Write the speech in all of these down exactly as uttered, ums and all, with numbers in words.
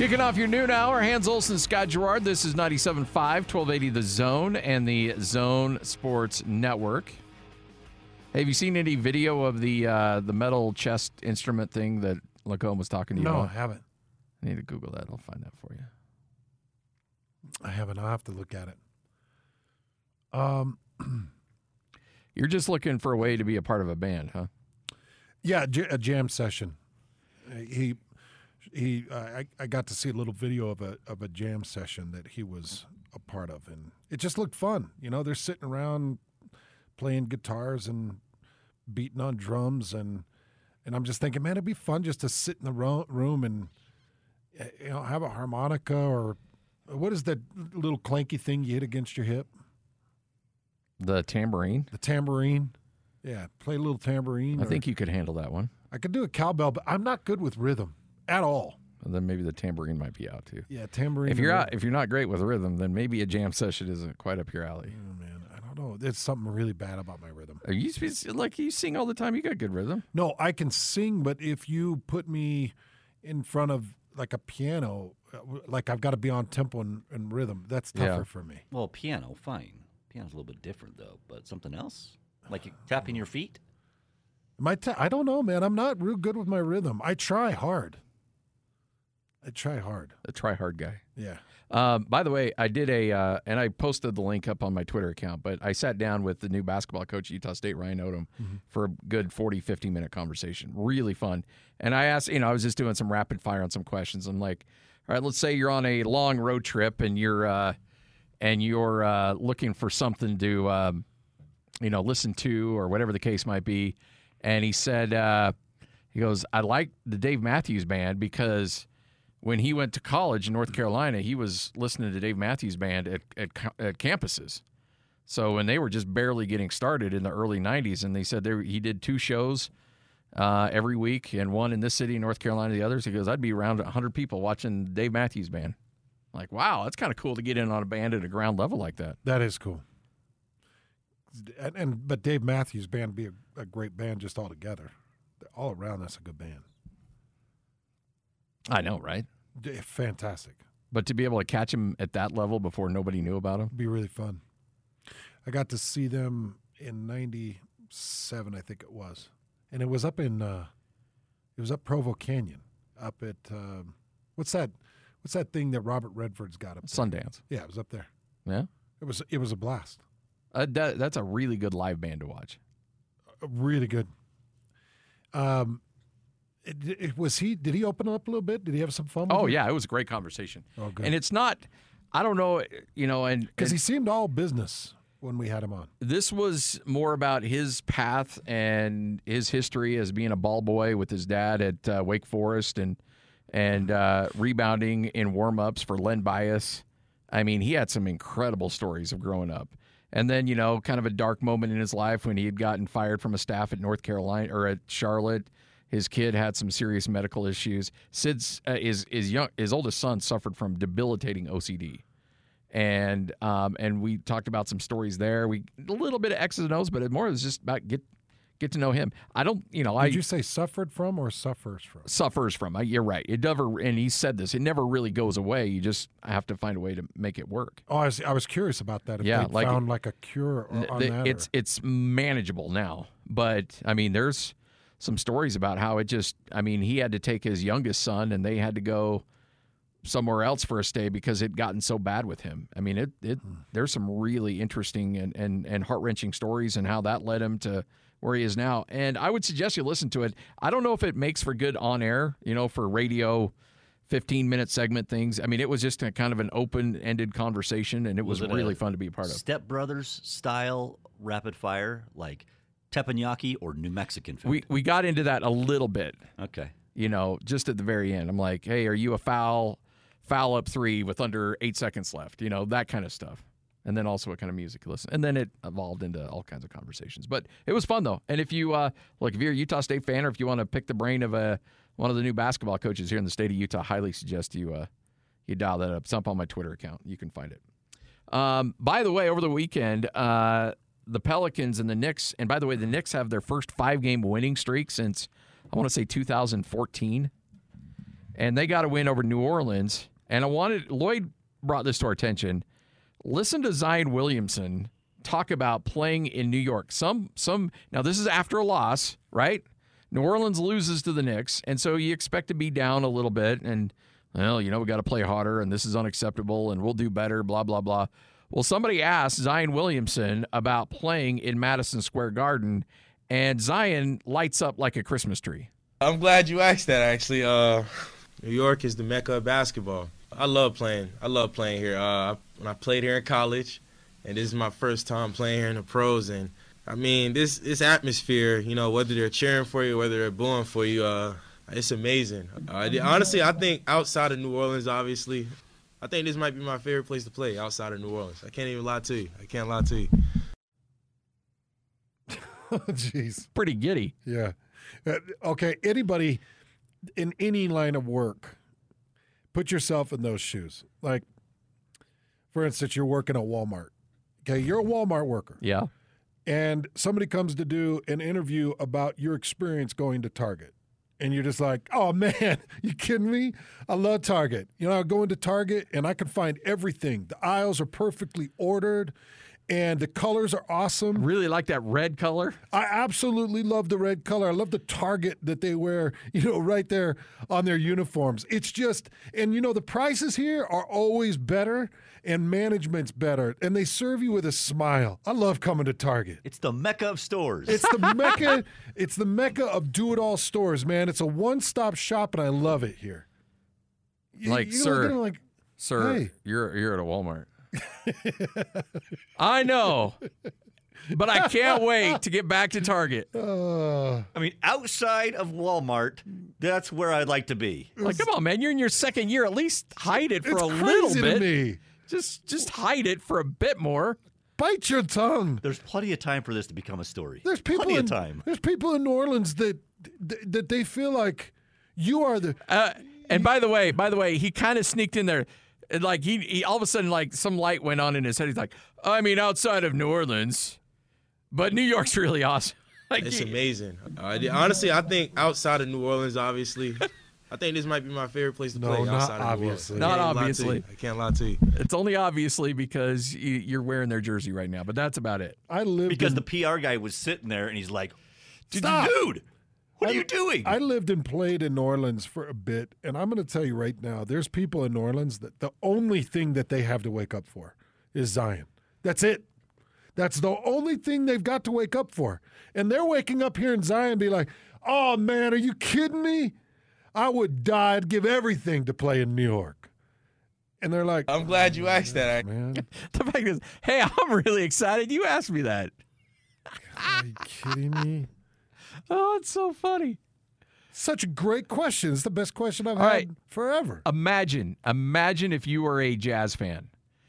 Kicking off your noon hour, Hans Olsen, Scott Gerard. This is ninety-seven point five, twelve eighty The Zone and the Zone Sports Network. Hey, have you seen any video of the uh, the metal chest instrument thing that Lacombe was talking to you no, about? No, I haven't. I need to Google that. I'll find that for you. I haven't. I'll have to look at it. Um, You're just looking for a way to be a part of a band, huh? Yeah, a jam session. He, he. Uh, I, I got to see a little video of a of a jam session that he was a part of, and it just looked fun. You know, they're sitting around playing guitars and beating on drums, and and I'm just thinking, man, it'd be fun just to sit in the ro- room and you know have a harmonica or what is that little clanky thing you hit against your hip? The tambourine? The tambourine. Yeah, play a little tambourine. I think you could handle that one. I could do a cowbell, but I'm not good with rhythm at all. And then maybe the tambourine might be out too. Yeah, tambourine. If you're out, if you're not great with rhythm, then maybe a jam session isn't quite up your alley. Oh man, I don't know. There's something really bad about my rhythm. Are you like you sing all the time? You got good rhythm. No, I can sing, but if you put me in front of like a piano, like I've got to be on tempo and, and rhythm. That's tougher Yeah. for me. Well, piano, fine. Piano's a little bit different though, but something else, like you tapping your feet. My ta- I don't know, man. I'm not real good with my rhythm. I try hard. I try hard. A try hard guy. Yeah. Um, by the way, I did a, uh, and I posted the link up on my Twitter account, but I sat down with the new basketball coach at Utah State, Ryan Odom, Mm-hmm. for a good forty, fifty minute conversation. Really fun. And I asked, you know, I was just doing some rapid fire on some questions. I'm like, all right, let's say you're on a long road trip and you're, uh, and you're uh, looking for something to, um, you know, listen to or whatever the case might be. And he said, uh, he goes, I like the Dave Matthews Band because when he went to college in North Carolina, he was listening to Dave Matthews Band at, at, at campuses. So when they were just barely getting started in the early nineties, and they said there he did two shows uh, every week, and one in this city, North Carolina, the others. He goes, I'd be around one hundred people watching Dave Matthews Band. Like, wow, that's kind of cool to get in on a band at a ground level like that. That is cool. And, and but Dave Matthews Band would be a, a great band just altogether. All around, that's a good band. I know, right? D- Fantastic. But to be able to catch him at that level before nobody knew about him. It'd be really fun. I got to see them in ninety-seven, I think it was. And it was up in, uh, it was up Provo Canyon, up at, um, what's that, what's that thing that Robert Redford's got up there? Sundance. Yeah, it was up there. Yeah? It was, it was a blast. Uh, that, that's a really good live band to watch. Uh, Really good. Um, it, it, was he, did he open up a little bit? Did he have some fun with Oh, it? yeah, it was a great conversation. Oh, good. And it's not, I don't know, you know, and Because he and seemed all business when we had him on. this was more about his path and his history as being a ball boy with his dad at uh, Wake Forest and and uh, rebounding in warm-ups for Len Bias. I mean, he had some incredible stories of growing up. And then, you know, kind of a dark moment in his life when he had gotten fired from a staff at North Carolina or at Charlotte. His kid had some serious medical issues. Sid's uh, his his young his oldest son suffered from debilitating O C D, and um and we talked about some stories there. We a little bit of X's and O's, but it more was just about get get to know him. I don't, you know, Did I you say suffered from or suffers from? suffers from. I, you're right. It never, and he said this. It never really goes away. You just have to find a way to make it work. Oh, I was, I was curious about that. If Yeah, they like- found like a cure or, on The- that. it's or- it's manageable now, but I mean, there's some stories about how it just. I mean, he had to take his youngest son, and they had to go somewhere else for a stay because it gotten so bad with him. I mean, it it Hmm. there's some really interesting and and and heart wrenching stories and how that led him to where he is now. And I would suggest you listen to it. I don't know if it makes for good on air, you know, for radio. fifteen minute segment things. I mean, it was just a kind of an open ended conversation, and it was, Was it really a fun to be a part of. Step Brothers style rapid fire, like teppanyaki or New Mexican food? We we got into that a little bit, okay. you know, just at the very end. I'm like, hey, are you a foul, foul up three with under eight seconds left? You know, that kind of stuff. And then also what kind of music you listen. And then it evolved into all kinds of conversations. But it was fun, though. And if you, uh, like, if you're a Utah State fan or if you want to pick the brain of a, one of the new basketball coaches here in the state of Utah, I highly suggest you uh, you dial that up. It's up on my Twitter account. You can find it. Um, by the way, over the weekend, uh, the Pelicans and the Knicks, and by the way, the Knicks have their first five-game winning streak since, I want to say, two thousand fourteen. and they got a win over New Orleans. And I wanted Lloyd brought this to our attention. Listen to Zion Williamson talk about playing in New York. Some some now this is after a loss, right? New Orleans loses to the Knicks, and so you expect to be down a little bit, and well, you know, we got to play harder, and this is unacceptable, and we'll do better, blah blah blah. Well, somebody asked Zion Williamson about playing in Madison Square Garden, and Zion lights up like a Christmas tree. I'm glad you asked that, actually. Uh, New York is the mecca of basketball. I love playing. I love playing here. Uh, when I played here in college, and this is my first time playing here in the pros, and I mean, this this atmosphere, you know, whether they're cheering for you, whether they're booing for you, uh, it's amazing. Uh, honestly, I think outside of New Orleans, obviously, I think this might be my favorite place to play outside of New Orleans. I can't even lie to you. I can't lie to you. Jeez. Pretty giddy. Yeah. Uh, okay, anybody in any line of work, put yourself in those shoes. Like, for instance, you're working at Walmart. Okay, you're a Walmart worker. Yeah. And somebody comes to do an interview about your experience going to Target. And you're just like, oh, man, you kidding me? I love Target. You know, I go into Target and I can find everything. The aisles are perfectly ordered and the colors are awesome. Really like that red color. I absolutely love the red color. I love the Target that they wear, you know, right there on their uniforms. It's just, and you know, the prices here are always better and management's better. And they serve you with a smile. I love coming to Target. It's the mecca of stores. It's the mecca, it's the mecca of do-it-all stores, man. It's a one-stop shop and I love it here. You, Like, you sir, know, like, Sir, hey. you're you're at a Walmart. I know, but I can't wait to get back to Target. Uh, I mean, outside of Walmart, that's where I'd like to be. Like, come on, man, you're in your second year. At least hide it for it's a crazy little to bit. me. Just just hide it for a bit more. Bite your tongue. There's plenty of time for this to become a story. There's people plenty in, of time. There's people in New Orleans that that they feel like you are the. Uh, and by the way, by the way, he kind of sneaked in there. And like he, he, all of a sudden, like some light went on in his head. He's like, I mean, outside of New Orleans, but New York's really awesome. Like, It's he- amazing. Uh, honestly, I think outside of New Orleans, obviously, I think this might be my favorite place to No, play not outside of obviously. New Orleans. I Not can't even lie to obviously. you. I can't lie to you. It's only obviously because you, you're wearing their jersey right now, but that's about it. I lived Because in, the P R guy was sitting there and he's like, Stop. dude, what are I- you doing? I lived and played in New Orleans for a bit, and I'm going to tell you right now, there's people in New Orleans that the only thing that they have to wake up for is Zion. That's it. That's the only thing they've got to wake up for. And they're waking up here in Zion and be like, oh, man, are you kidding me? I would die. I'd give everything to play in New York. And they're like, I'm glad you asked that. man, The fact is, hey, I'm really excited. You asked me that. are you kidding me? Oh, it's so funny. Such a great question. It's the best question I've All had right. forever. Imagine, imagine if you were a Jazz fan,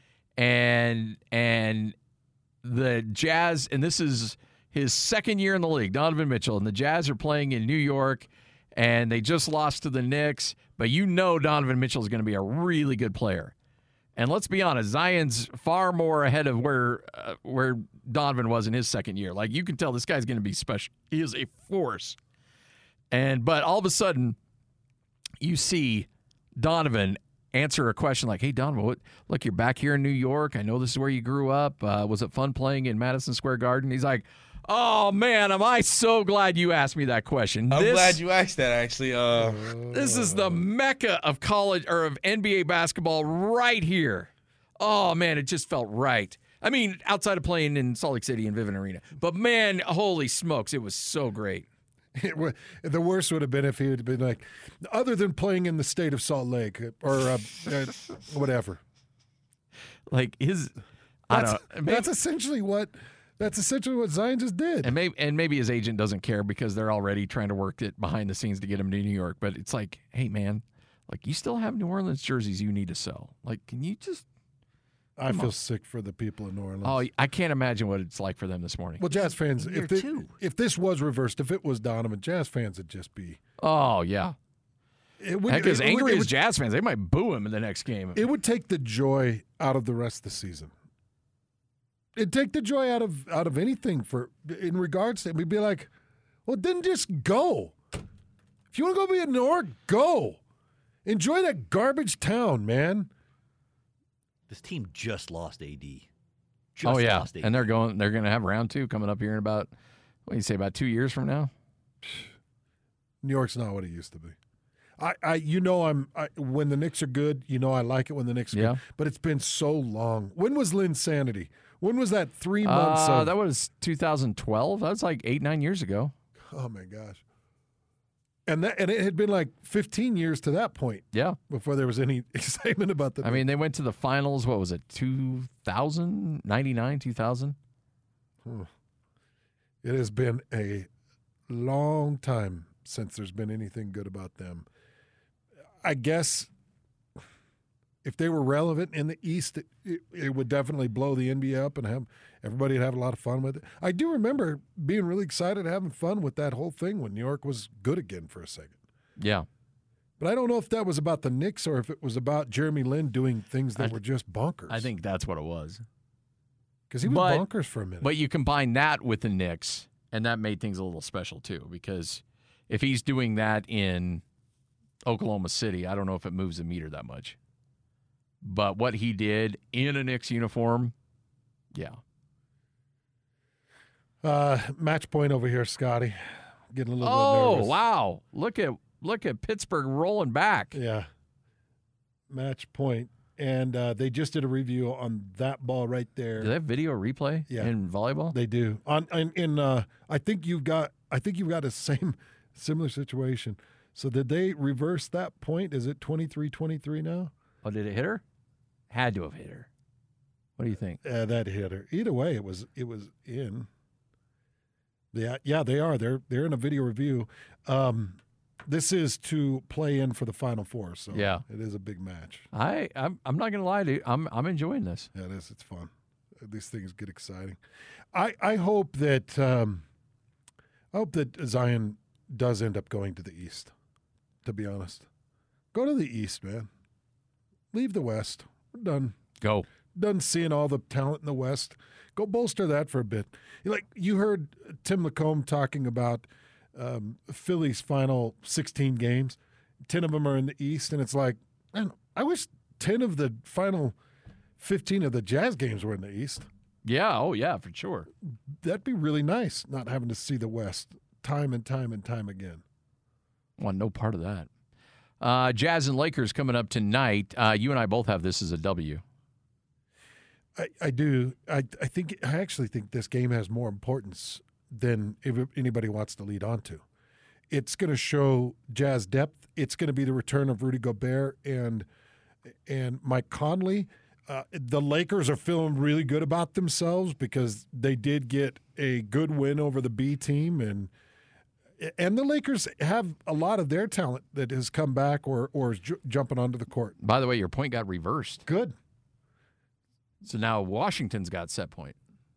and and the Jazz, and this is his second year in the league, Donovan Mitchell, and the Jazz are playing in New York, and they just lost to the Knicks, but you know Donovan Mitchell is going to be a really good player. And let's be honest, Zion's far more ahead of where uh, where Donovan was in his second year. Like, you can tell this guy's going to be special. He is a force. And but all of a sudden, you see Donovan answer a question like, "Hey, Donovan, what, look, you're back here in New York. I know this is where you grew up. Uh, was it fun playing in Madison Square Garden?" He's like, "Oh man, am I so glad you asked me that question. I'm this, glad you asked that, actually. Uh, This is the mecca of college or of N B A basketball right here. Oh man, it just felt right. I mean, outside of playing in Salt Lake City and Vivint Arena, but man, holy smokes, it was so great." It wa- the worst would have been if he had been like, other than playing in the state of Salt Lake or uh, uh, whatever. Like his, I That's, don't know. Maybe, that's essentially what that's essentially what Zion just did. and maybe and maybe his agent doesn't care because they're already trying to work it behind the scenes to get him to New York. But it's like, hey man, like you still have New Orleans jerseys you need to sell. Like, can you just? I feel sick for the people in New Orleans. Oh, I can't imagine what it's like for them this morning. well, Jazz fans, Here if, they, too. if this was reversed, if it was Donovan, Jazz fans would just be. Oh yeah, It would, heck, as it would- angry it as would, Jazz fans, they might boo him in the next game. it would take the joy out of the rest of the season. It'd take the joy out of out of anything for in regards to it. We'd be like, well, then just go. If you want to go be in New York, go. Enjoy that garbage town, man. This team just lost A D. Just oh yeah, lost A D. and they're going. They're going to have round two coming up here in about what do you say about two years from now. New York's not what it used to be. I, I you know, I'm I, when the Knicks are good. You know, I like it when the Knicks are Yeah. good. But it's been so long. When was Linsanity? When was that three months Uh, of? that was two thousand twelve. That was like eight nine years ago. Oh my gosh. And that and it had been like fifteen years to that point Yeah, before there was any excitement about the. I mean they went to the finals. What was it? two thousand, ninety-nine, two thousand. It has been a long time since there's been anything good about them. I guess if they were relevant in the East, it, it, it would definitely blow the N B A up and have everybody would have a lot of fun with it. I do remember being really excited, having fun with that whole thing when New York was good again for a second. Yeah, But I don't know if that was about the Knicks or if it was about Jeremy Lin doing things that I- were just bonkers. I think that's what it was. because he was but- bonkers for a minute. But you combine that with the Knicks, and that made things a little special too. Because if he's doing that in Oklahoma City, I don't know if it moves the meter that much. But what he did in a Knicks uniform, yeah. uh, match point over here, Scotty. Getting a little bit Oh nervous. wow! Look at look at Pittsburgh rolling back. Yeah. Match point. And uh, they just did a review on that ball right there. Do they have video replay Yeah. in volleyball? They do. On in, in uh, I think you've got I think you've got a same similar situation. So did they reverse that point? Is it twenty-three twenty-three now? Oh, did it hit her? Had to have hit her. What do you think? Uh, that hit her. Either way, it was it was in. Yeah, yeah, they are. They're they're in a video review. Um, this is to play in for the Final Four, so Yeah. it is a big match. I I'm I'm not gonna lie to you. I'm I'm enjoying this. Yeah, it is. It's fun. These things get exciting. I I hope that um, I hope that Zion does end up going to the East. To be honest, go to the East, man. Leave the West. We're done. Go. Done seeing all the talent in the West. Go bolster that for a bit. Like you heard Tim Lacombe talking about um, Philly's final sixteen games. ten of them are in the East, and it's like, man, I wish ten of the final fifteen of the Jazz games were in the East. Yeah. Oh yeah, for sure. That'd be really nice, not having to see the West time and time and time again. Want no part of that. Uh, Jazz and Lakers coming up tonight. Uh, you and I both have this as a W. I, I do. I, I think I actually think this game has more importance than if anybody wants to lead on to. It's going to show Jazz depth. It's going to be the return of Rudy Gobert and and Mike Conley. Uh, the Lakers are feeling really good about themselves because they did get a good win over the B team, and and the Lakers have a lot of their talent that has come back or or is ju- jumping onto the court. By the way, your point got reversed. Good. So now Washington's got set point.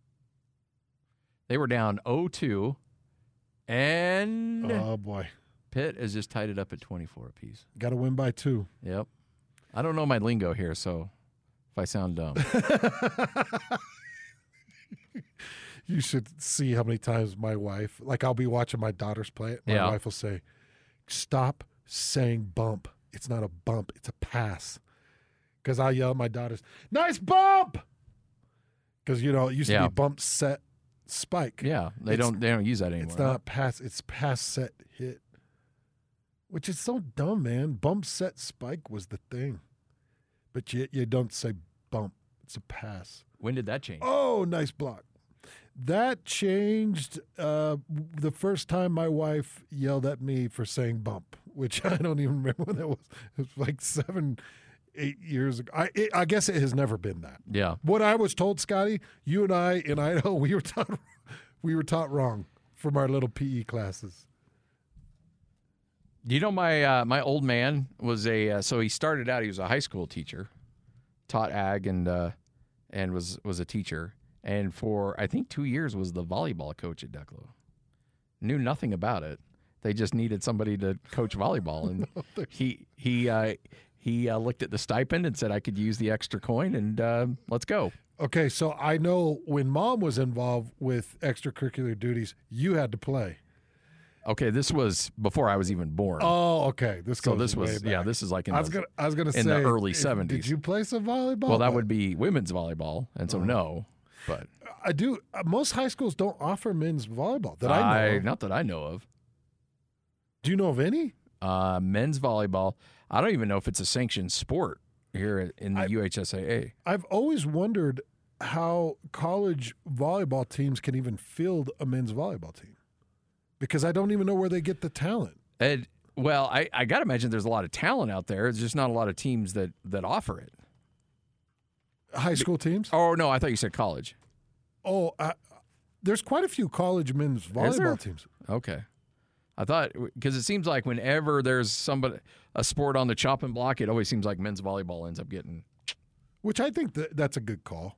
They were down oh two, and Oh boy, Pitt has just tied it up at twenty-four apiece. got to win by two. Yep. I don't know my lingo here, so if I sound dumb. You should see how many times my wife, like I'll be watching my daughters play it. My Yeah. wife will say, "Stop saying bump. It's not a bump. It's a pass." Because I yell at my daughters, "Nice bump!" Because you know it used Yeah. to be bump, set, spike. Yeah, they It's- don't they don't use that anymore. It's not pass. It's pass, set, hit. Which is so dumb, man. Bump, set, spike was the thing, but you you don't say bump. It's a pass. When did that change? Oh, nice block. That changed uh, the first time my wife yelled at me for saying bump, which I don't even remember when that was. It was like seven, eight years ago. I it, I guess it has never been that. Yeah. What I was told, Scotty, you and I in Idaho, we were taught we were taught wrong from our little P E classes. You know, my uh, my old man was a uh, so he started out. He was a high school teacher, taught ag and uh, and was was a teacher, and for I think two years was the volleyball coach at Declo. Knew nothing about it. They just needed somebody to coach volleyball, and he he uh, he uh, looked at the stipend and said I could use the extra coin, and uh, let's go. Okay, so I know when Mom was involved with extracurricular duties, you had to play. Okay, this was before I was even born. Oh, okay. This so goes this way was back. yeah, this is like in I was the, gonna I was gonna in say the early if- seventies. Did you play some volleyball? well, that But would be women's volleyball, and so no. But I do. Uh, most high schools don't offer men's volleyball that I know. of. not that I know of. Do you know of any? Uh, men's volleyball. I don't even know if it's a sanctioned sport here in the I- U H S A A. I've always wondered how college volleyball teams can even field a men's volleyball team because I don't even know where they get the talent. And well, I, I got to imagine there's a lot of talent out there. There's just not a lot of teams that that offer it. High school teams? Oh no, I thought you said college. Oh, uh, there's quite a few college men's there? volleyball teams. Okay. I thought because it seems like whenever there's somebody a sport on the chopping block, it always seems like men's volleyball ends up getting. Which I think that that's a good call.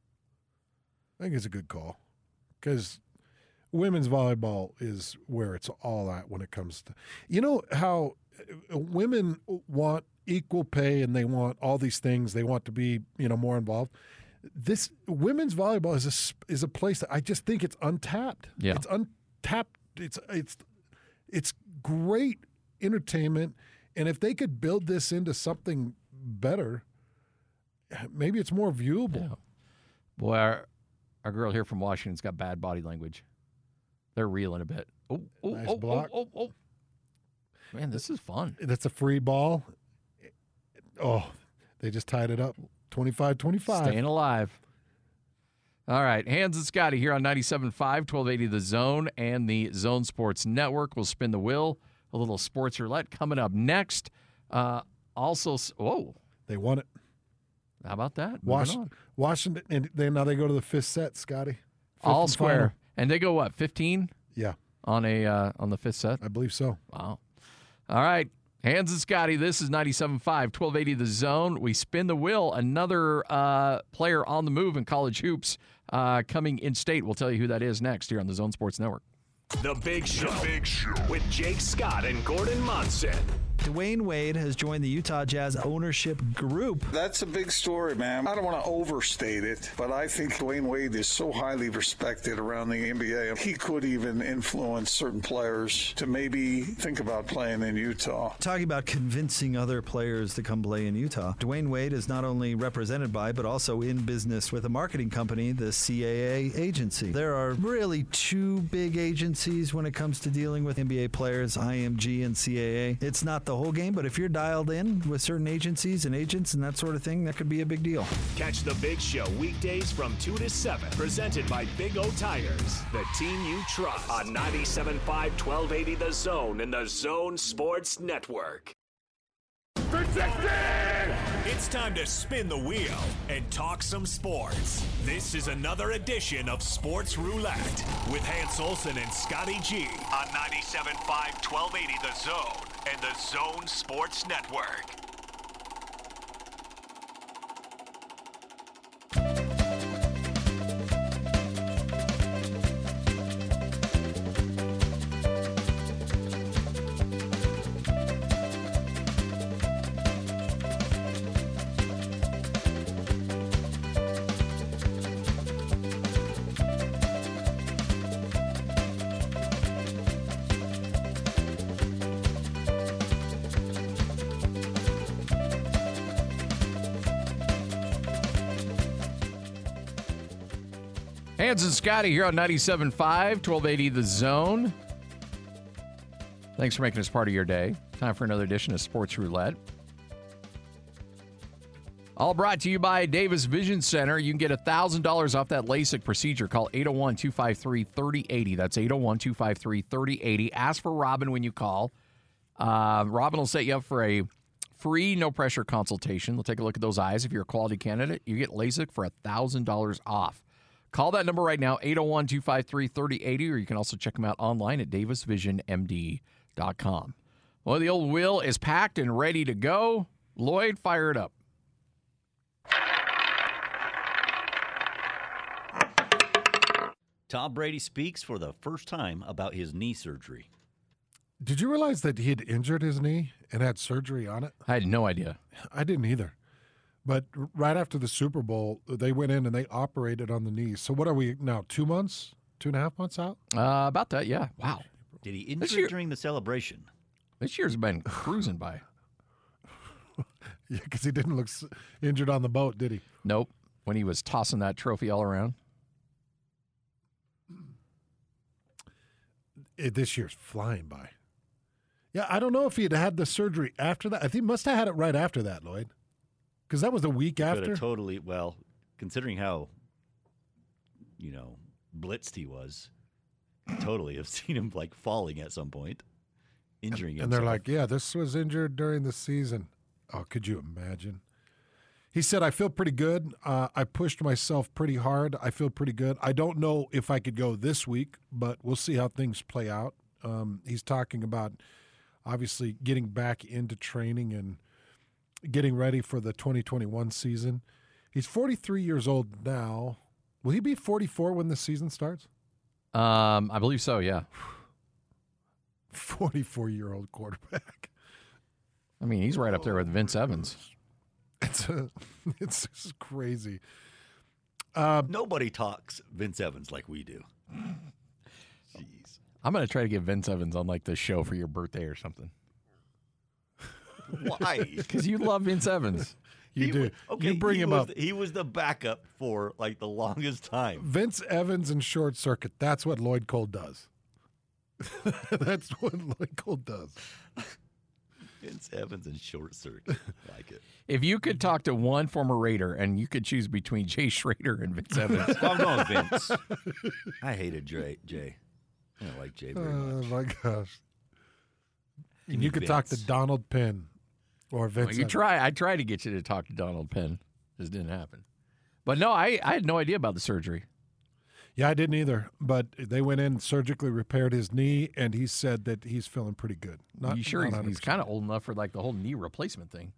I think it's a good call because women's volleyball is where it's all at when it comes to, you know, how women want equal pay and they want all these things. They want to be, you know, more involved. This women's volleyball is a s- is a place that I just think it's untapped. Yeah. It's untapped. It's it's it's great entertainment, and if they could build this into something better, maybe it's more viewable. Yeah. Boy, our, our girl here from Washington's got bad body language. They're reeling a bit. Oh, oh, Nice oh, block. oh, oh, oh. Man, this is fun. That's a free ball. Oh, they just tied it up. twenty-five twenty-five. Staying alive. All right, Hans and Scotty here on ninety-seven point five, twelve eighty The Zone and the Zone Sports Network. We'll spin the wheel. A little sports roulette coming up next. Uh, also, whoa, They won it. how about that? Moving Wash, on. Washington, and they, now they go to the fifth set, Scotty. Fifth All and square, final. and they go what? fifteen Yeah, on a uh, on the fifth set. I believe so. Wow. All right. Hans and Scotty, this is ninety-seven point five, twelve eighty The Zone. We spin the wheel. Another uh, player on the move in college hoops uh, coming in state. We'll tell you who that is next here on the Zone Sports Network. The Big Show, the Big Show. With Jake Scott and Gordon Monson. Dwayne Wade has joined the Utah Jazz ownership group. That's a big story, man. I don't want to overstate it, but I think Dwayne Wade is so highly respected around the N B A. He could even influence certain players to maybe think about playing in Utah. Talking about convincing other players to come play in Utah, Dwayne Wade is not only represented by, but also in business with a marketing company, the C A A agency. There are really two big agencies when it comes to dealing with N B A players, I M G and C A A. It's not the whole game, but if you're dialed in with certain agencies and agents and that sort of thing, that could be a big deal. Catch The Big Show weekdays from two to seven. Presented by Big O Tires, the team you trust. On ninety-seven point five, twelve eighty The Zone and the Zone Sports Network. It's time to spin the wheel and talk some sports. This is another edition of Sports Roulette with Hans Olsen and Scotty G on ninety-seven point five, twelve eighty The Zone and the Zone Sports Network. Hans and Scotty here on ninety-seven point five, twelve eighty The Zone. Thanks for making us part of your day. Time for another edition of Sports Roulette. All brought to you by Davis Vision Center. You can get one thousand dollars off that LASIK procedure. Call eight oh one, two five three, three oh eight oh. That's eight oh one, two five three, three oh eight oh. Ask for Robin when you call. Uh, Robin will set you up for a free, no-pressure consultation. They'll take a look at those eyes. If you're a quality candidate, you get LASIK for one thousand dollars off. Call that number right now, eight oh one, two five three, three oh eight oh, or you can also check them out online at davis vision m d dot com. Well, the old wheel is packed and ready to go. Lloyd, fire it up. Tom Brady speaks for the first time about his knee surgery. Did you realize that he had injured his knee and had surgery on it? I had no idea. I didn't either. But right after the Super Bowl, they went in and they operated on the knee. So what are we now, two months, two and a half months out? Uh, about that, yeah. Wow. Did he injure year- it during the celebration? This year's been cruising by. Yeah, because he didn't look s- injured on the boat, did he? Nope. When he was tossing that trophy all around. It, this year's flying by. Yeah, I don't know if he had had the surgery after that. I think he must have had it right after that, Lloyd. Because that was the week Could after. have totally, well, considering how, you know, blitzed he was, totally have seen him like falling at some point, injuring himself. And they're like, yeah, this was injured during the season. Oh, could you imagine? He said, I feel pretty good. Uh, I pushed myself pretty hard. I feel pretty good. I don't know if I could go this week, but we'll see how things play out. Um, he's talking about obviously getting back into training and getting ready for the twenty twenty-one season. He's forty-three years old now. Will he be forty-four when the season starts? Um, I believe so, yeah. forty-four-year-old quarterback. I mean, he's right up there with Vince Evans. It's a, it's just crazy. Uh, Nobody talks Vince Evans like we do. Jeez. I'm going to try to get Vince Evans on like the show for your birthday or something. Why? Because you love Vince Evans. you He do. was- okay, you bring he him was, up. He was the backup for like the longest time. Vince Evans and Short Circuit. That's what Lloyd Cole does. That's what Lloyd Cole does. Vince Evans and Short Circuit. Like it. If you could talk to one former Raider and you could choose between Jay Schrader and Vince Evans, Well, I'm going Vince. I hated Jay. Jay. I don't like Jay very Oh, much. my gosh. Give And me you could talk to Vince. Donald Penn or Vince well, you Evans. try. I tried to get you to talk to Donald Penn. This didn't happen. But no, I, I had no idea about the surgery. Yeah, I didn't either. But they went in, surgically repaired his knee, and he said that he's feeling pretty good. Not, you sure not he's, one hundred he's percent. kind of old enough for like the whole knee replacement thing?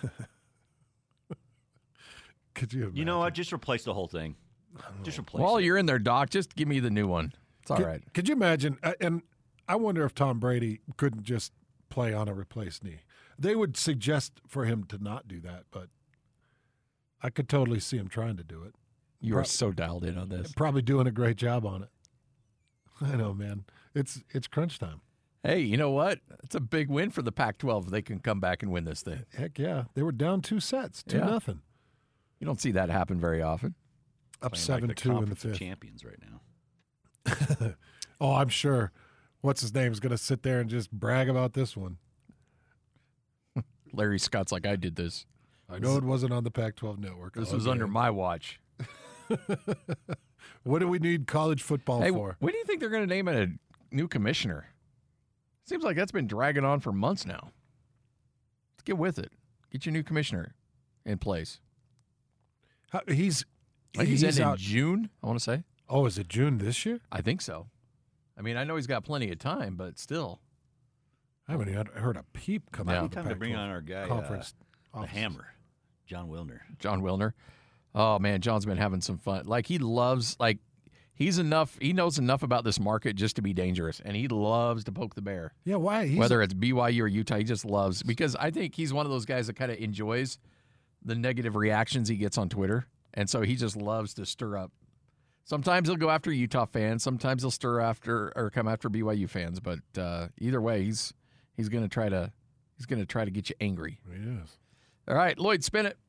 Could you imagine? You know what? Just replace the whole thing. Just replace While it. you're in there, Doc, just give me the new one. It's all could, right. Could you imagine? uh, And I wonder if Tom Brady couldn't just play on a replaced knee. They would suggest for him to not do that, but I could totally see him trying to do it. You are Pro- so dialed in on this. Probably doing a great job on it. I know, man. It's it's crunch time. Hey, you know what? It's a big win for the Pac twelve if they can come back and win this thing. Heck yeah. They were down two sets, two Yeah. nothing. You don't see that happen very often. Up Playing seven like the two in the Conference of fifth. Champions right now. Oh, I'm sure. What's his name is going to sit there and just brag about this one. Larry Scott's like, I did this. I know it wasn't on the Pac twelve network. This was Okay. under my watch. What do we need college football Hey, for? when do you think they're going to name a new commissioner? Seems like that's been dragging on for months now. Let's get with it. Get your new commissioner in place. How, he's I think he's, he's ending in out. June, I want to say. Oh, is it June this year? I think so. I mean, I know he's got plenty of time, but still. I haven't even heard a peep come Yeah. out of the Time to bring Pac twelve on our guy, conference. uh, the office. Hammer, John Wilner. John Wilner. Oh man, John's been having some fun. Like he loves, like he's enough. He knows enough about this market just to be dangerous, and he loves to poke the bear. Yeah, why? He's Whether it's B Y U or Utah, he just loves because I think he's one of those guys that kind of enjoys the negative reactions he gets on Twitter, and so he just loves to stir up. Sometimes he'll go after Utah fans. Sometimes he'll stir after or come after B Y U fans. But uh, either way, he's he's gonna try to he's gonna try to get you angry. Yes. All right, Lloyd, spin it.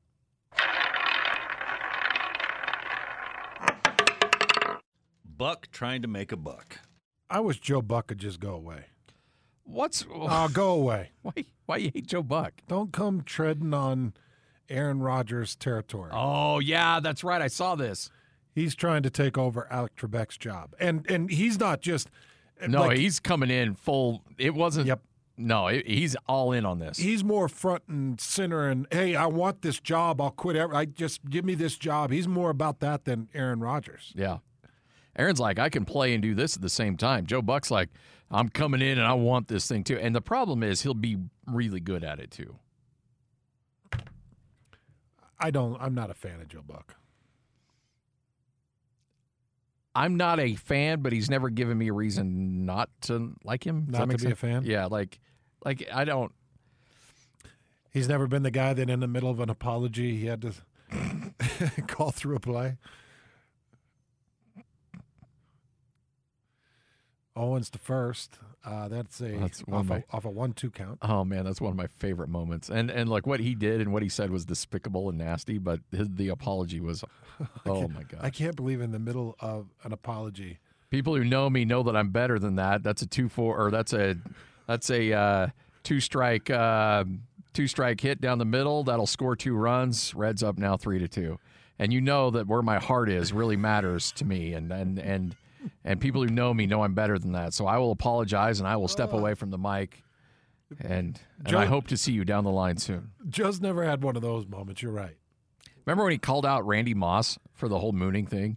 Buck trying to make a buck. I wish Joe Buck could just go away. What's Oh, go away. why? Why you hate Joe Buck? Don't come treading on Aaron Rodgers' territory. Oh yeah, that's right. I saw this. He's trying to take over Alec Trebek's job, and and he's not just. No, like, he's coming in full. It wasn't. Yep. No, it, he's all in on this. He's more front and center, and hey, I want this job. I'll quit. Every, I just give me this job. He's more about that than Aaron Rodgers. Yeah. Aaron's like, I can play and do this at the same time. Joe Buck's like, I'm coming in and I want this thing too. And the problem is he'll be really good at it too. I don't. I'm not a fan of Joe Buck. I'm not a fan, but he's never given me a reason not to like him. Does Not that to make be a sense? fan? Yeah, like, like I don't. He's never been the guy that in the middle of an apology he had to call through a play. Owens to first. Uh, that's a That's one off, of my- a, off a one-two count. Oh man, that's one of my favorite moments. And and like what he did and what he said was despicable and nasty, but his, the apology was, oh my god! I can't believe in the middle of an apology. People who know me know that I'm better than that. That's a two four or that's a that's a uh, two strike uh, two strike hit down the middle. That'll score two runs. Reds up now three to two. And you know that where my heart is really matters to me. And and and and people who know me know I'm better than that. So I will apologize and I will step away from the mic. And and Joe- I hope to see you down the line soon. Joe's never had one of those moments. You're right. Remember when he called out Randy Moss for the whole mooning thing?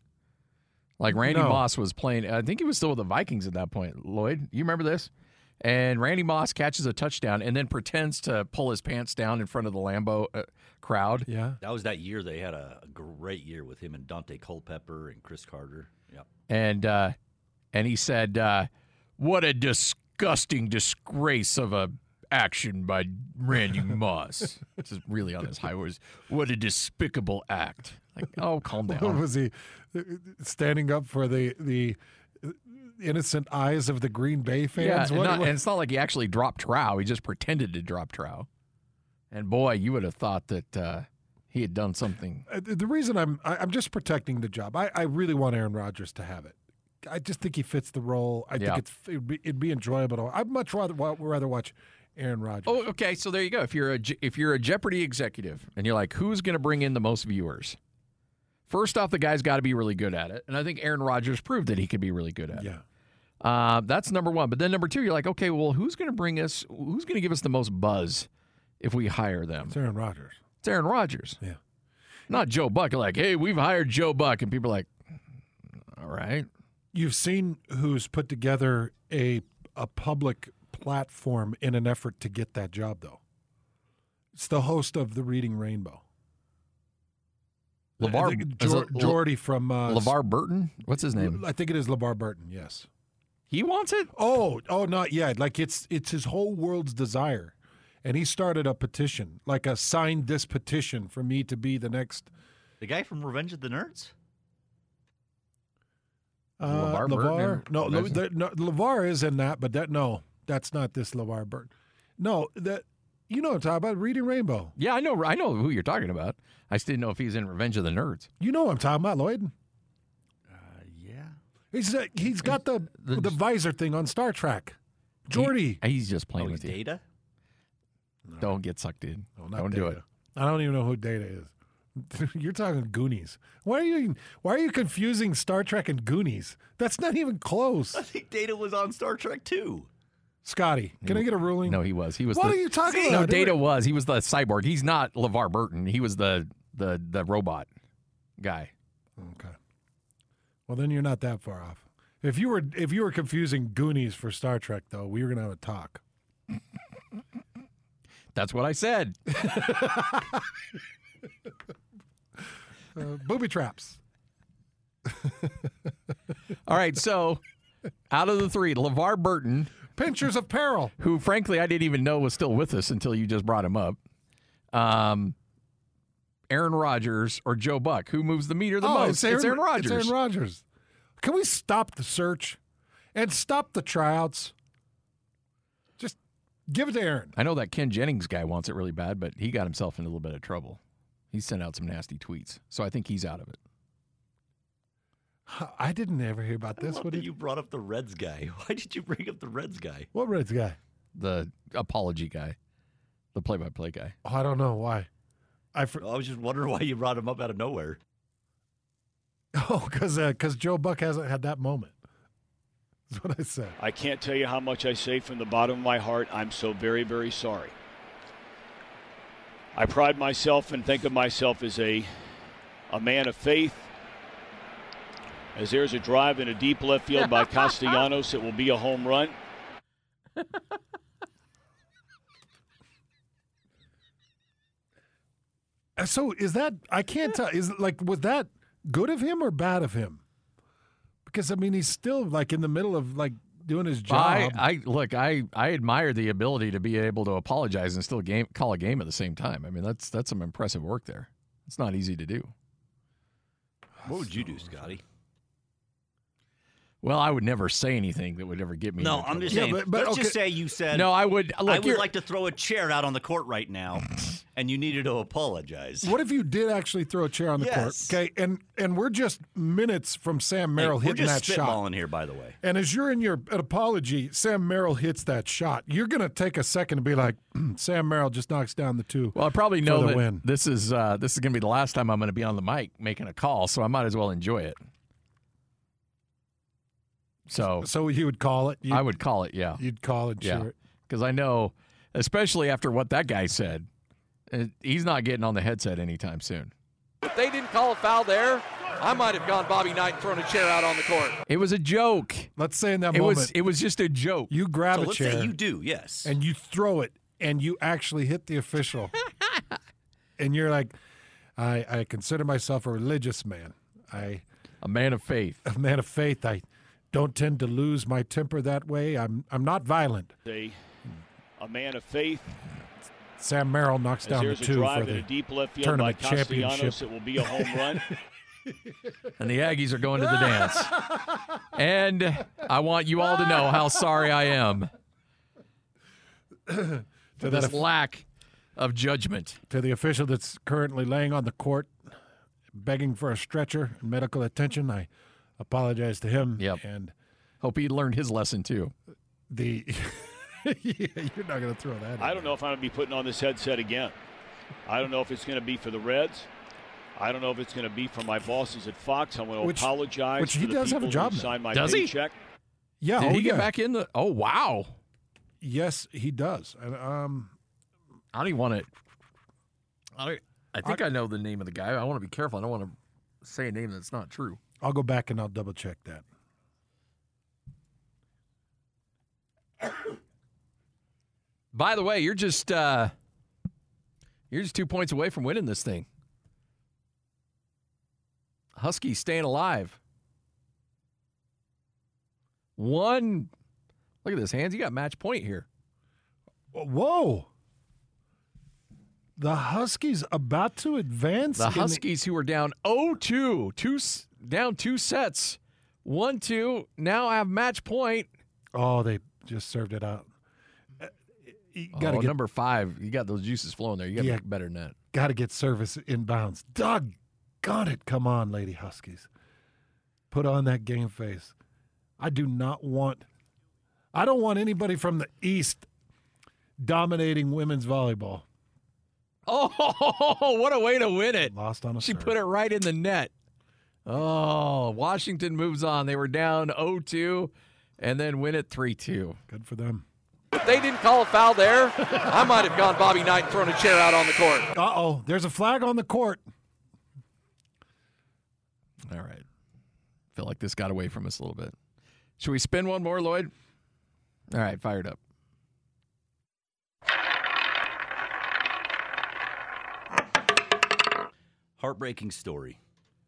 Like Randy No. Moss was playing, I think he was still with the Vikings at that point. Lloyd, you remember this? And Randy Moss catches a touchdown and then pretends to pull his pants down in front of the Lambeau uh, crowd. Yeah. That was that year they had a, a great year with him and Dante Culpepper and Chris Carter. Yep. And uh, and he said, uh, "What a disgusting disgrace of a action by Randy Moss." This is really on his high words. What a despicable act. Like, oh, calm What down. was he standing up for the the innocent eyes of the Green Bay fans? Yeah, and, What- not- what- and it's not like he actually dropped Trow. He just pretended to drop Trow. And boy, you would have thought that uh, he had done something. Uh, the reason I'm I, I'm just protecting the job. I, I really want Aaron Rodgers to have it. I just think he fits the role. I Yeah. think it's it'd be, it'd be enjoyable. I'd much rather wa- rather watch Aaron Rodgers. Oh, okay. So there you go. If you're a Je- if you're a Jeopardy executive and you're like, who's going to bring in the most viewers? First off, the guy's got to be really good at it, and I think Aaron Rodgers proved that he could be really good at it. Yeah. Uh, that's number one. But then number two, you're like, okay, well, who's going to bring us? Who's going to give us the most buzz if we hire them? It's Aaron Rodgers. It's Aaron Rodgers. Yeah. Not Joe Buck. You're like, hey, we've hired Joe Buck, and people are like, all right. You've seen who's put together a a public platform in an effort to get that job, though. It's the host of the Reading Rainbow. I LeVar think is Jor- it Jordy from uh, LeVar Burton. What's his name? I think it is LeVar Burton. Yes. He wants it. Oh, oh, not yet. Like it's it's his whole world's desire, and he started a petition, like a sign this petition for me to be the next. The guy from Revenge of the Nerds? Uh, LeVar Burton LeVar. and No, Le, Revenge- the, no, LeVar is in that, but that no, that's not this LeVar Burton. No, that you know what I'm talking about. Reading Rainbow. Yeah, I know. I know who you're talking about. I just didn't know if he's in Revenge of the Nerds. You know what I'm talking about, Lloyd. Uh, yeah. He's uh, he's got the The- the, visor thing on Star Trek. Jordy. He- he's just Oh, playing he's with you. Data? Don't get sucked in. No, not Don't do Data. it. I don't even know who Data is. You're talking Goonies. Why are you Why are you confusing Star Trek and Goonies? That's not even close. I think Data was on Star Trek too. Scotty, can I get a ruling? No, he was. He was. What the, are you talking No, about? Data was. He was the cyborg. He's not LeVar Burton. He was the the the robot guy. Okay. Well, then you're not that far off. If you were if you were confusing Goonies for Star Trek, though, we were gonna have a talk. That's what I said. Uh, booby traps. All right. So, out of the three, LeVar Burton, Pinchers of peril. who frankly I didn't even know was still with us until you just brought him up. Um, Aaron Rodgers or Joe Buck, who moves the meter the oh, most? it's Aaron, Rodgers. It's Aaron Rodgers. Can we stop the search and stop the tryouts? Just give it to Aaron. I know that Ken Jennings guy wants it really bad, but he got himself in a little bit of trouble. He sent out some nasty tweets, so I think he's out of it. I didn't ever hear about I this. love What that did you brought up the Reds guy. Why did you bring up the Reds guy? What Reds guy? The apology guy, the play-by-play guy. Oh, I don't know why. I for, I was just wondering why you brought him up out of nowhere. oh, because because Joe Buck hasn't had that moment. That's what I said. I can't tell you how much I say from the bottom of my heart. I'm so very, very sorry. I pride myself and think of myself as a, a man of faith. As there's a drive in a deep left field by Castellanos, it will be a home run. Uh, So is that I can't tell. Is like was that good of him or bad of him? Because I mean he's still like in the middle of like doing his job. I, I look, I, I admire the ability to be able to apologize and still game call a game at the same time. I mean, that's that's some impressive work there. It's not easy to do. What would you do, Scotty? Well, I would never say anything that would ever get me. No, into I'm trouble. just Yeah, saying. but- but let's okay. just say you said, No, I would. Look, I would you're- like to throw a chair out on the court right now, and you needed to apologize. What if you did actually throw a chair on the Yes. court? Okay, and and we're just minutes from Sam Hey, Merrill we're hitting just that shot. spitballing here, by the way. And as you're in your an apology, Sam Merrill hits that shot. You're going to take a second to be like, Sam Merrill just knocks down the two. Well, I probably for know the that win. this is uh, this is going to be the last time I'm going to be on the mic making a call, so I might as well enjoy it. So So you would call it? You'd, I would call it, yeah, You'd call it, yeah, cheer it. because I know, especially after what that guy said, uh, he's not getting on the headset anytime soon. If they didn't call a foul there, I might have gone Bobby Knight and thrown a chair out on the court. It was a joke. Let's say in that It moment, was it was just a joke. you grab So a let's chair say you do, yes. and you throw it and you actually hit the official. And you're like, I, I consider myself a religious man. I A man of faith. a man of faith. I don't tend to lose my temper that way. I'm I'm not violent. A, a man of faith. Sam Merrill knocks As down the there's a two drive for in the a deep left field by tournament Castellanos. championship. It will be a home run. And the Aggies are going to the dance. And I want you all to know how sorry I am for that this eff- lack of judgment. to the official that's currently laying on the court, begging for a stretcher and medical attention. I apologize to him. Yep. And Hope he learned his lesson too. the yeah, you're not going to throw that. in I don't there. know if I'm going to be putting on this headset again. I don't know if it's going to be for the Reds. I don't know if it's going to be for my bosses at Fox. I'm going to Which- apologize which to he the does have a people job who now. signed my Does he? paycheck. Yeah. Did oh, he get yeah. back in the? Oh wow! Yes, he does. And, um, I don't even want to. I don't, I think I, know the name of the guy. I want to be careful. I don't want to say a name that's not true. I'll go back and I'll double check that. By the way, you're just uh, you're just two points away from winning this thing. Huskies staying alive. One. Look at this, Hans. You got match point here. Whoa. The Huskies about to advance. The in Huskies, who were down oh two, two s- down two sets, one two, now have match point. Oh, they just served it out. Uh, You got to oh, get number five. You got those juices flowing there. You got to Yeah. be better than that. got to get service inbounds. Doggone it! Come on, Lady Huskies. Put on that game face. I do not want. I don't want anybody from the East dominating women's volleyball. Oh, what a way to win it. Lost on a She serve. put it right in the net. Oh, Washington moves on. They were down oh two and then win it three two. Good for them. If they didn't call a foul there, I might have gone Bobby Knight and thrown a chair out on the court. Uh-oh, there's a flag on the court. All right. Feel like this got away from us a little bit. Should we spin one more, Lloyd? All right, fired up. Heartbreaking story.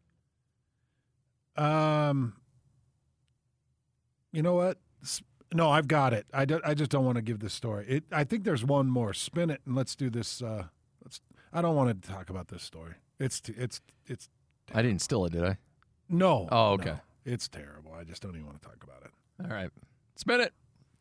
Um, you know what? S- No, I've got it. I, do, I just don't want to give this story. It. I think there's one more. Spin it and let's do this. Uh, let's. I don't want to talk about this story. It's t- it's it's I didn't steal it, did I? no. Oh, okay. no. It's terrible. I just don't even want to talk about it. All right. Spin it.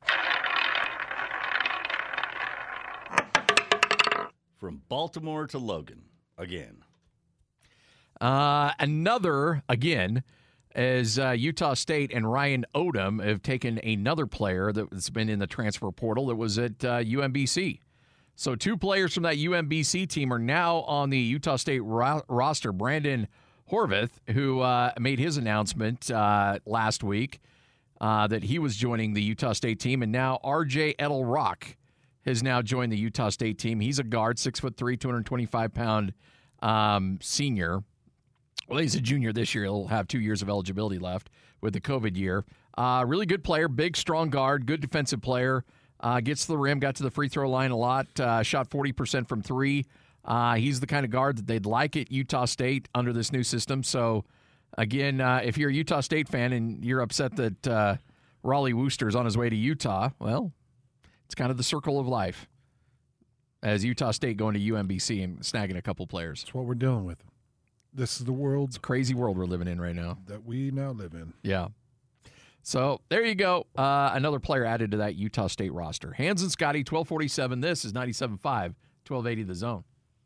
From Baltimore to Logan again. Uh, another, again, as uh, Utah State and Ryan Odom have taken another player that's been in the transfer portal that was at uh, U M B C. So two players from that U M B C team are now on the Utah State ro- roster. Brandon Horvath, who uh, made his announcement uh, last week uh, that he was joining the Utah State team, and now R J Edelrock has now joined the Utah State team. He's a guard, six foot three, two hundred twenty-five pound um, senior. Well, he's a junior this year. He'll have two years of eligibility left with the COVID year. Uh, really good player, big, strong guard, good defensive player. Uh, gets to the rim, got to the free throw line a lot, uh, shot forty percent from three. Uh, he's the kind of guard that they'd like at Utah State under this new system. So, again, uh, if you're a Utah State fan and you're upset that uh, Raleigh Wooster's on his way to Utah, well, it's kind of the circle of life as Utah State going to U M B C and snagging a couple players. That's what we're dealing with. This is the world It's a crazy world we're living in right now. that we now live in. Yeah. So there you go. Uh, another player added to that Utah State roster. Hans and Scotty, twelve forty-seven. This is ninety-seven point five, twelve eighty The Zone.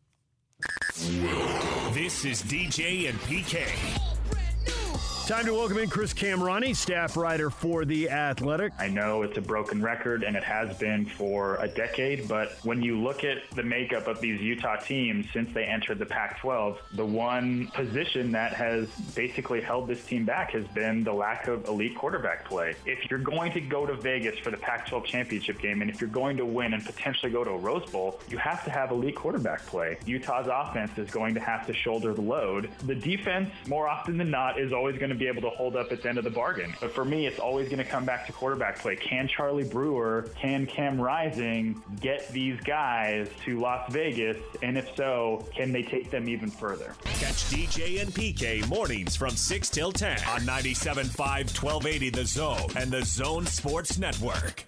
This is D J and P K. Time to welcome in Chris Camrani, staff writer for The Athletic. I know it's a broken record, and it has been for a decade, but when you look at the makeup of these Utah teams since they entered the Pac twelve, the one position that has basically held this team back has been the lack of elite quarterback play. If you're going to go to Vegas for the Pac twelve championship game, and if you're going to win and potentially go to a Rose Bowl, you have to have elite quarterback play. Utah's offense is going to have to shoulder the load. The defense, more often than not, is always going to be able to hold up its end of the bargain. But for me, it's always going to come back to quarterback play. Can Charlie Brewer, can Cam Rising get these guys to Las Vegas? And if so, can they take them even further? Catch D J and P K mornings from six till ten on ninety-seven point five, twelve eighty The Zone and the Zone Sports Network.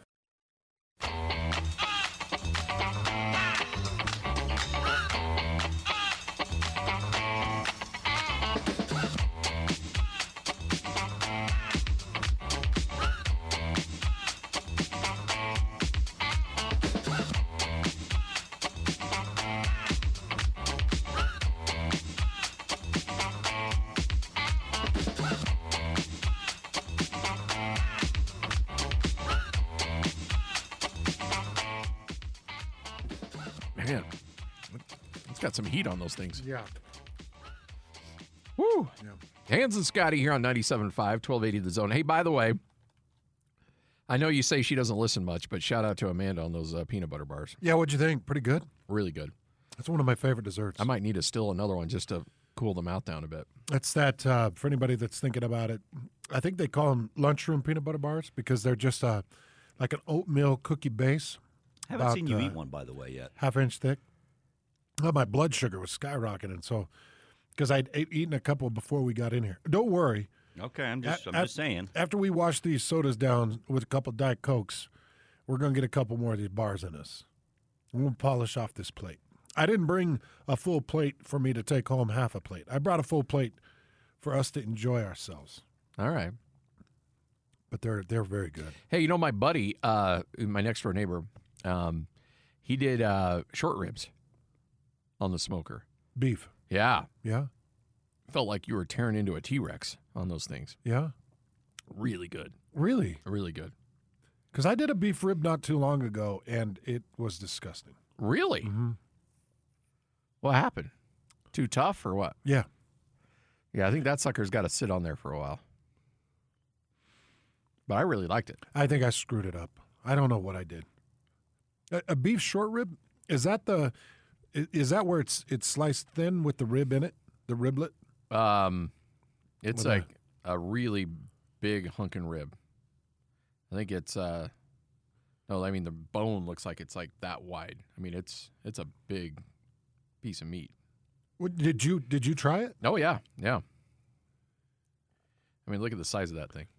Man, it's got some heat on those things. Yeah. Woo. Yeah. Hans and Scotty here on ninety-seven point five, twelve eighty The Zone. Hey, by the way, I know you say she doesn't listen much, but shout out to Amanda on those uh, peanut butter bars. Yeah, what'd you think? Pretty good? Really good. That's one of my favorite desserts. I might need to still another one just to cool the mouth down a bit. It's that, uh, for anybody that's thinking about it, I think they call them lunchroom peanut butter bars because they're just uh, like an oatmeal cookie base. Haven't about, seen you uh, eat one, by the way, yet. Half inch thick. Well, my blood sugar was skyrocketing, so because I'd ate, eaten a couple before we got in here. Don't worry. Okay, I'm just, A- I'm a- just saying. After we wash these sodas down with a couple Diet Cokes, we're going to get a couple more of these bars in us. We'll polish off this plate. I didn't bring a full plate for me to take home half a plate. I brought a full plate for us to enjoy ourselves. All right. But they're they're very good. Hey, you know, my buddy, uh, my next door neighbor, um, he did uh, short ribs on the smoker. Beef. Yeah. Yeah. Felt like you were tearing into a T-Rex on those things. Yeah. Really good. Really? Really good. Because I did a beef rib not too long ago, and it was disgusting. Really? Mm-hmm. What happened? Too tough or what? Yeah. Yeah, I think that sucker's got to sit on there for a while. But I really liked it. I think I screwed it up. I don't know what I did. A, a beef short rib, is that the i- is that where it's it's sliced thin with the rib in it? The riblet? Um, it's What like a really big hunkin' rib. I think it's uh, no, I mean the bone looks like it's like that wide. I mean it's it's a big piece of meat. What, did you did you try it? Oh yeah, yeah. I mean look at the size of that thing.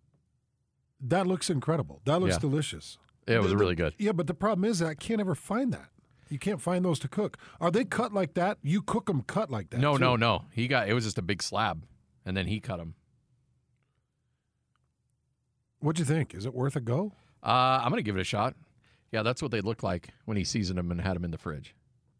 That looks incredible. That looks Yeah. delicious. It was The- the- really good. Yeah, but the problem is I can't ever find that. You can't find those to cook. Are they cut like that? You cook them cut like that? No, too. no, no. He got it was just a big slab, and then he cut them. What'd you think? Is it worth a go? Uh, I'm gonna give it a shot. Yeah, that's what they looked like when he seasoned them and had them in the fridge.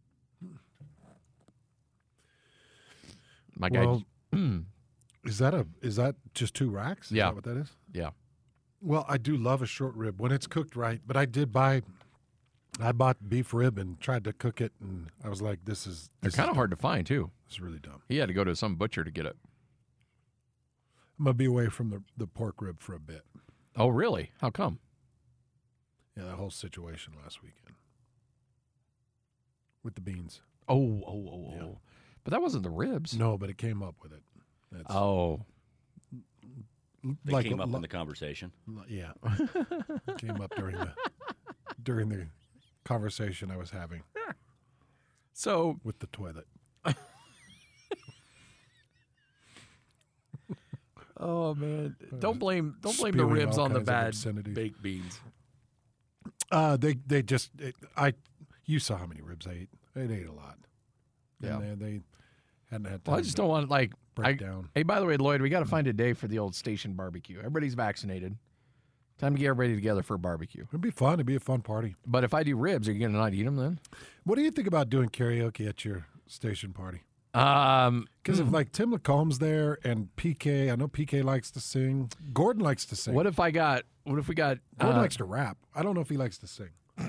My guy. Well, is that a is that just two racks? Is Yeah. that what that is? Yeah. Well, I do love a short rib when it's cooked right, but I did buy I bought beef rib and tried to cook it, and I was like, this is They're this kind of is hard to find too. It's really dumb. He had to go to some butcher to get it. I'm gonna be away from the, the pork rib for a bit. Oh, really? How come? Yeah, that whole situation last weekend with the beans. Oh, oh, oh, oh. Yeah. But that wasn't the ribs. No, but it came up with it. That's, Oh, They like came a up lo- in the conversation. lo- yeah, it came up during the during the conversation I was having so with the toilet. oh man, don't blame don't blame the Spewing ribs all on the kinds of bad obscenities. baked beans. Uh, they they just it, I you saw how many ribs I ate. I ate a lot. Yeah. and they, they hadn't had time. Well, I just to- don't want like break I, down. Hey, by the way, Lloyd, we got to find a day for the old station barbecue. Everybody's vaccinated. Time to get everybody together for a barbecue. It'd be fun. It'd be a fun party. But if I do ribs, are you going to not eat them then? What do you think about doing karaoke at your station party? Um, Because if like Tim Lacomb's there and P K, I know P K likes to sing. Gordon likes to sing. What if I got? What if we got? Gordon uh, likes to rap. I don't know if he likes to sing.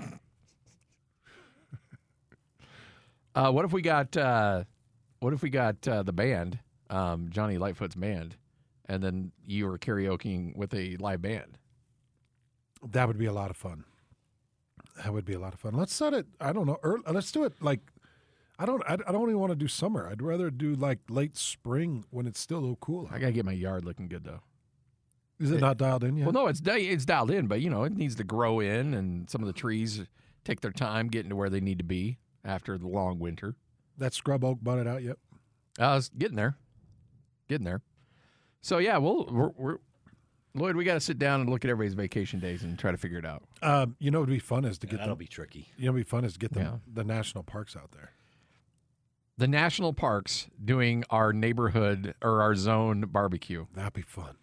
uh, what if we got? Uh, what if we got uh, the band, um, Johnny Lightfoot's band, and then you were karaokeing with a live band? That would be a lot of fun. That would be a lot of fun. Let's set it. I don't know. Early, let's do it like. I don't. I, I don't even want to do summer. I'd rather do like late spring when it's still a little cool. I gotta get my yard looking good though. Is it, it not dialed in yet? Well, no, it's di- it's dialed in, but you know it needs to grow in, and some of the trees take their time getting to where they need to be after the long winter. That scrub oak budded out yet? I was getting there, getting there. So yeah, we'll we're, we're Lloyd. We got to sit down and look at everybody's vacation days and try to figure it out. Um, you know, what'd be fun is to Yeah, get that'll the, be tricky. You know, what'd be fun is to get the Yeah. the national parks out there. The national parks doing our neighborhood or our zone barbecue. That'd be fun.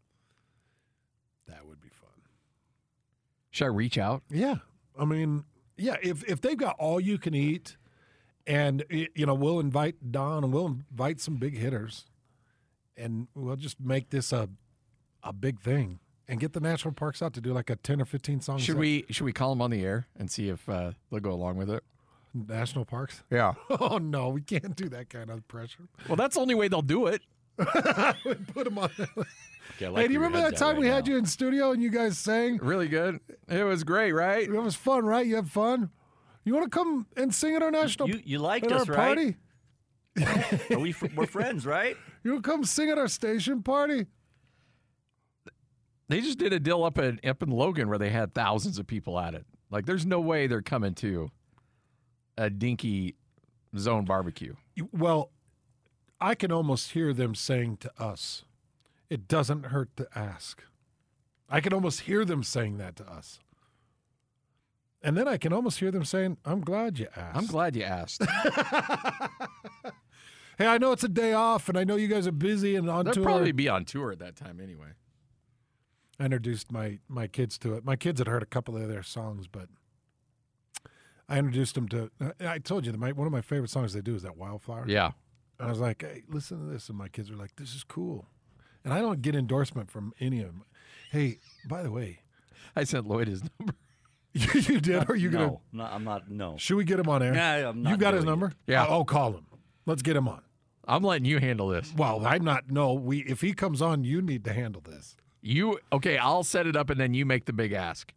That would be fun. Should I reach out? Yeah, I mean, yeah. If if they've got all you can eat, and y- you know, we'll invite Don and we'll invite some big hitters, and we'll just make this a a big thing and get the national parks out to do like a ten or fifteen song. Should set. we should we call them on the air and see if uh, they'll go along with it? National parks? Yeah. Oh no, we can't do that kind of pressure. Well, that's the only way they'll do it. Put them on. Okay, I like Hey, do you where your remember that head's at time right we had now. you in studio and you guys sang? Really good. It was great, right? It was fun, right? You have fun. You want to come and sing at our national? You you liked at us, our right? party? Are we fr- we're friends, right? You want to come sing at our station party? They just did a deal up in up in Logan where they had thousands of people at it. Like, there's no way they're coming to a dinky zone barbecue. Well, I can almost hear them saying to us, "It doesn't hurt to ask." I can almost hear them saying that to us. And then I can almost hear them saying, "I'm glad you asked." I'm glad you asked. Hey, I know it's a day off, and I know you guys are busy and on They'll tour. probably be on tour at that time anyway. I introduced my my kids to it. My kids had heard a couple of their songs, but I introduced them to. I told you that my, one of my favorite songs they do is that Wildflower. Yeah. And I was like, "Hey, listen to this," and my kids were like, "This is cool." And I don't get endorsement from any of them. Hey, by the way, I sent Lloyd his number. you, you did? Or are you no, gonna? I'm not, I'm not. No. Should we get him on air? Nah, I'm not you got his doing number? it. Yeah. Oh, call him. Let's get him on. I'm letting you handle this. Well, I'm not. No, we. If he comes on, you need to handle this. You okay? I'll set it up and then you make the big ask.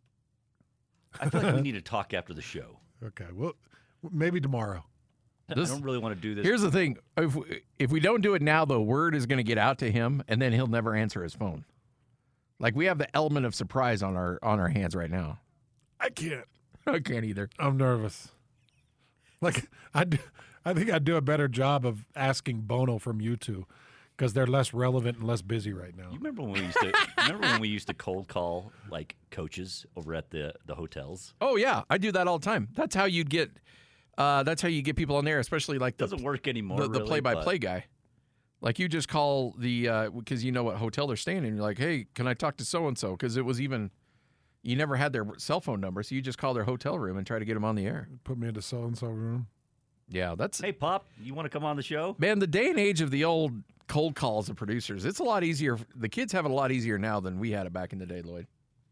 I feel like we need to talk after the show. Okay. Well, maybe tomorrow. This- I don't really want to do this. Here's the thing: if we, if we don't do it now, the word is going to get out to him, and then he'll never answer his phone. Like, we have the element of surprise on our on our hands right now. I can't. I can't either. I'm nervous. Like I, do, I think I'd do a better job of asking Bono from U two because they're less relevant and less busy right now. You remember when we used to remember when we used to cold call like coaches over at the the hotels? Oh yeah, I do that all the time. That's how you'd get. Uh, that's how you get people on there, especially like the, Doesn't work anymore. the, the really, play-by-play but- guy. Like, you just call the because you know what hotel they're staying in. And you're like, hey, can I talk to so and so? Because it was even you never had their cell phone number, so you just call their hotel room and try to get them on the air. Put me into so and so room. Yeah, that's Hey, Pop, you want to come on the show? man. The day and age of the old cold calls of producers, it's a lot easier. The kids have it a lot easier now than we had it back in the day, Lloyd.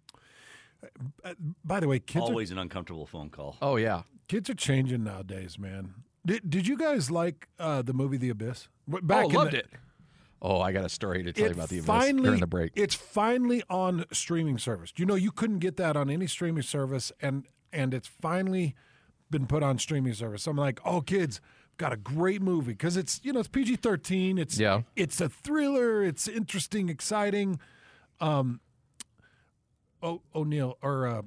Uh, by the way, kids are, Always an uncomfortable phone call. Oh yeah, kids are changing nowadays, man. Did Did you guys like uh, the movie The Abyss? W- Back oh, in loved the, it. Oh, I got a story to tell you It about the Abyss finally, during the break. It's finally on streaming service. You know, you couldn't get that on any streaming service, and and it's finally been put on streaming service. I'm like, oh, kids, got a great movie because it's you know it's P G thirteen. It's Yeah. it's a thriller. It's interesting, exciting. Um, o- O'Neill or uh,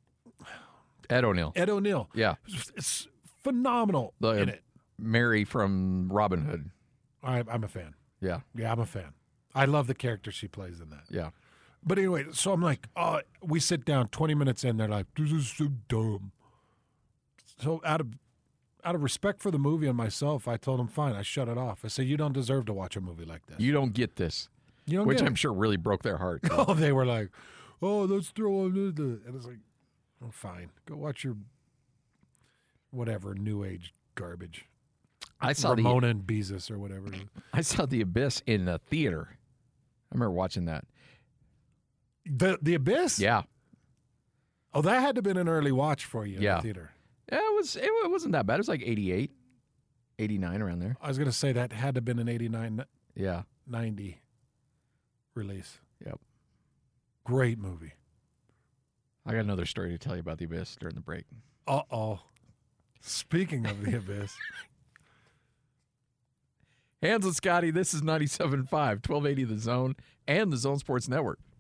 Ed O'Neill. Ed O'Neill. Yeah, It's, it's phenomenal the in it. Mary from Robin Hood. I, I'm a fan. Yeah, Yeah, I'm a fan. I love the character she plays in that. yeah. But anyway, so I'm like, oh, we sit down twenty minutes in, they're like, this is so dumb. So out of out of respect for the movie and myself, I told him, fine, I shut it off. I said, you don't deserve to watch a movie like this. You don't get this. You don't Which get I'm it. sure really broke their heart. Oh, they were like, oh, let's throw on the. And it's like, oh, fine. Go watch your whatever new age garbage. I saw Ramona the, and Beezus or whatever. I saw The Abyss in a theater. I remember watching that. The The Abyss? Yeah. Oh, that had to have been an early watch for you in Yeah. the theater. Yeah, it was. It, it wasn't that bad. It was like eighty-eight, eighty-nine around there. I was going to say that had to have been an eighty-nine, Yeah. ninety release. Yep. Great movie. I got another story to tell you about The Abyss during the break. Uh-oh. Speaking of The Abyss. Hans and Scotty, this is ninety-seven point five, twelve eighty The Zone, and the Zone Sports Network.